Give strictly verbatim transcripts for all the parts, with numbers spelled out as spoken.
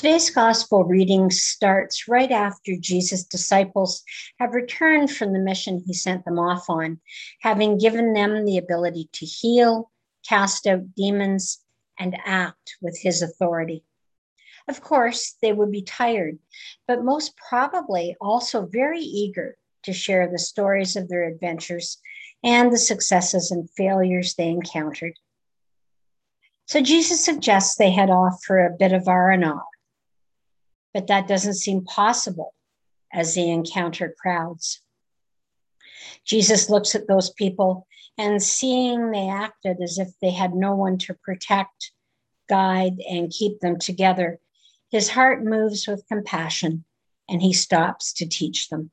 Today's gospel reading starts right after Jesus' disciples have returned from the mission he sent them off on, having given them the ability to heal, cast out demons, and act with his authority. Of course, they would be tired, but most probably also very eager to share the stories of their adventures and the successes and failures they encountered. So Jesus suggests they head off for a bit of R and R. But that doesn't seem possible as they encounter crowds. Jesus looks at those people and seeing they acted as if they had no one to protect, guide, and keep them together, his heart moves with compassion and he stops to teach them.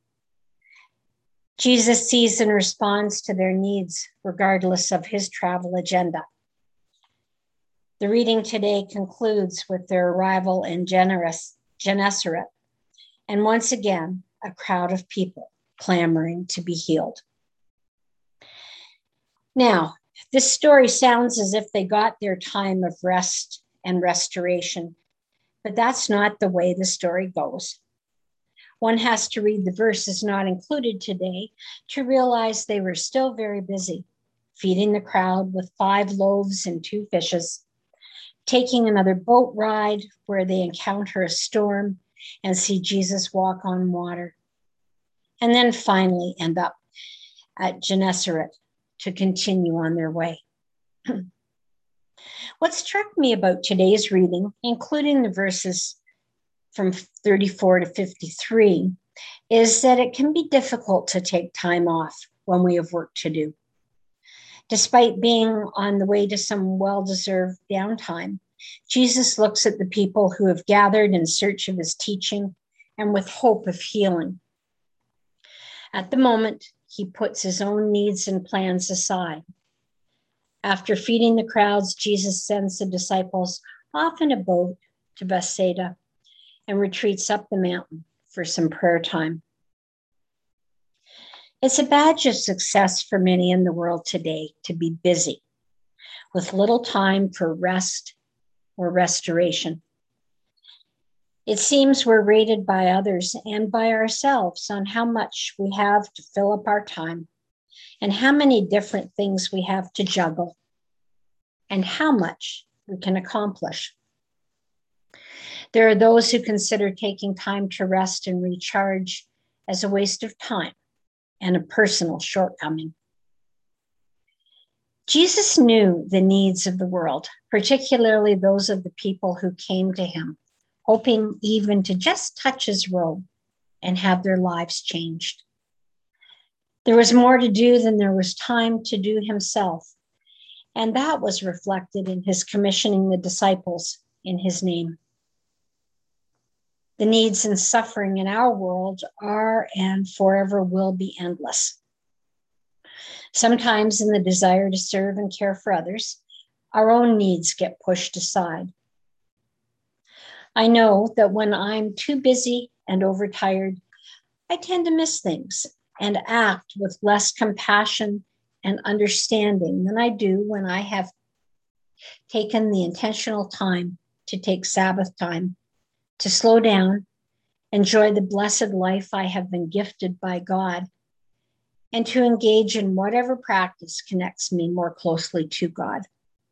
Jesus sees and responds to their needs regardless of his travel agenda. The reading today concludes with their arrival in Generous Gennesaret, and once again, a crowd of people clamoring to be healed. Now, this story sounds as if they got their time of rest and restoration, but that's not the way the story goes. One has to read the verses not included today to realize they were still very busy, feeding the crowd with five loaves and two fishes, taking another boat ride where they encounter a storm and see Jesus walk on water, and then finally end up at Gennesaret to continue on their way. What struck me about today's reading, including the verses from thirty-four to fifty-three, is that it can be difficult to take time off when we have work to do. Despite being on the way to some well-deserved downtime, Jesus looks at the people who have gathered in search of his teaching and with hope of healing. At the moment, he puts his own needs and plans aside. After feeding the crowds, Jesus sends the disciples off in a boat to Bethsaida and retreats up the mountain for some prayer time. It's a badge of success for many in the world today to be busy, with little time for rest or restoration. It seems we're rated by others and by ourselves on how much we have to fill up our time and how many different things we have to juggle and how much we can accomplish. There are those who consider taking time to rest and recharge as a waste of time and a personal shortcoming. Jesus knew the needs of the world, particularly those of the people who came to him, hoping even to just touch his robe and have their lives changed. There was more to do than there was time to do himself, and that was reflected in his commissioning the disciples in his name. The needs and suffering in our world are and forever will be endless. Sometimes in the desire to serve and care for others, our own needs get pushed aside. I know that when I'm too busy and overtired, I tend to miss things and act with less compassion and understanding than I do when I have taken the intentional time to take Sabbath time, to slow down, enjoy the blessed life I have been gifted by God, and to engage in whatever practice connects me more closely to God.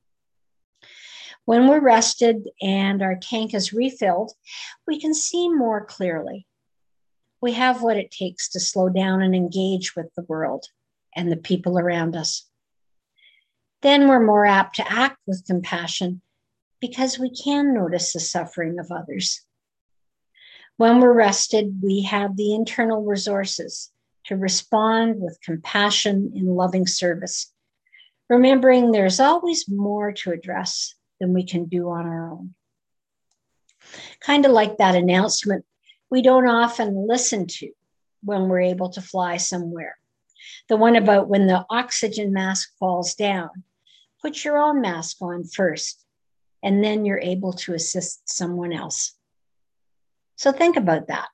When we're rested and our tank is refilled, we can see more clearly. We have what it takes to slow down and engage with the world and the people around us. Then we're more apt to act with compassion because we can notice the suffering of others. When we're rested, we have the internal resources to respond with compassion in loving service, remembering there's always more to address than we can do on our own. Kind of like that announcement we don't often listen to when we're able to fly somewhere. The one about when the oxygen mask falls down, put your own mask on first, and then you're able to assist someone else. So think about that.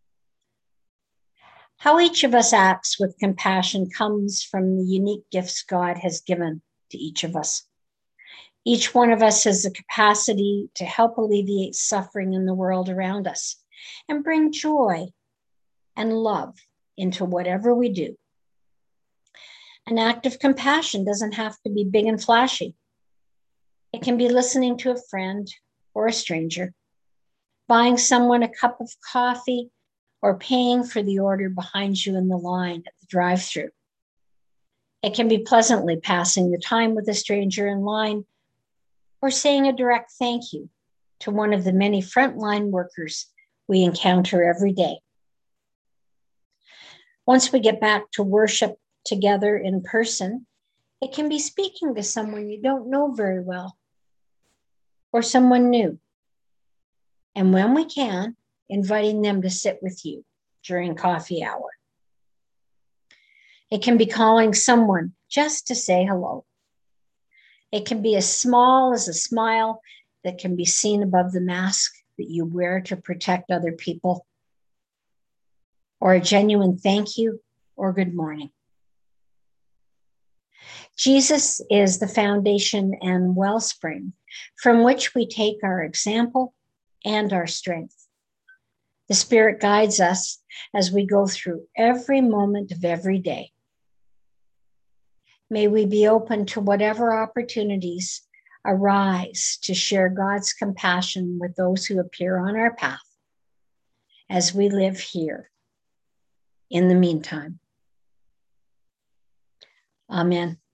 How each of us acts with compassion comes from the unique gifts God has given to each of us. Each one of us has the capacity to help alleviate suffering in the world around us and bring joy and love into whatever we do. An act of compassion doesn't have to be big and flashy. It can be listening to a friend or a stranger, buying someone a cup of coffee, or paying for the order behind you in the line at the drive-thru. It can be pleasantly passing the time with a stranger in line, or saying a direct thank you to one of the many frontline workers we encounter every day. Once we get back to worship together in person, it can be speaking to someone you don't know very well or someone new. And when we can, inviting them to sit with you during coffee hour. It can be calling someone just to say hello. It can be as small as a smile that can be seen above the mask that you wear to protect other people, or a genuine thank you or good morning. Jesus is the foundation and wellspring from which we take our example and our strength. The Spirit guides us as we go through every moment of every day. May we be open to whatever opportunities arise to share God's compassion with those who appear on our path as we live here in the meantime. Amen.